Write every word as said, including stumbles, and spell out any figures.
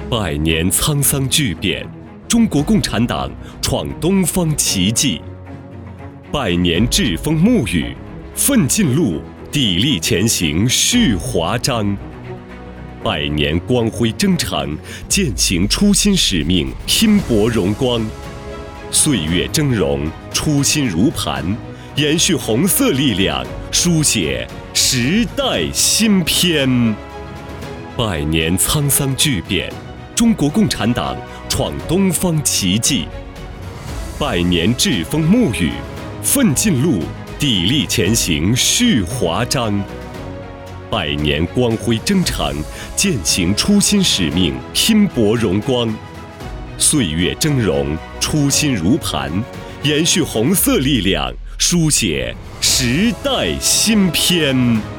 百年沧桑巨变，中国共产党创东方奇迹；百年栉风沐雨，奋进路，砥砺前行续华章；百年光辉征程，践行初心使命，拼搏荣光；岁月峥嵘，初心如磐，延续红色力量，书写时代新篇。百年沧桑巨变，中国共产党创东方奇迹；百年栉风沐雨，奋进路，砥砺前行续华章；百年光辉征程，践行初心使命，拼搏荣光；岁月峥嵘，初心如磐，延续红色力量，书写时代新篇。